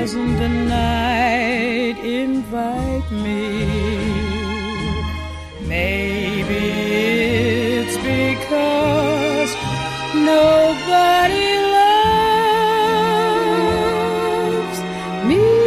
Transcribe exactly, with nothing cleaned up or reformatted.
doesn't the night invite me? Maybe it's because nobody loves me.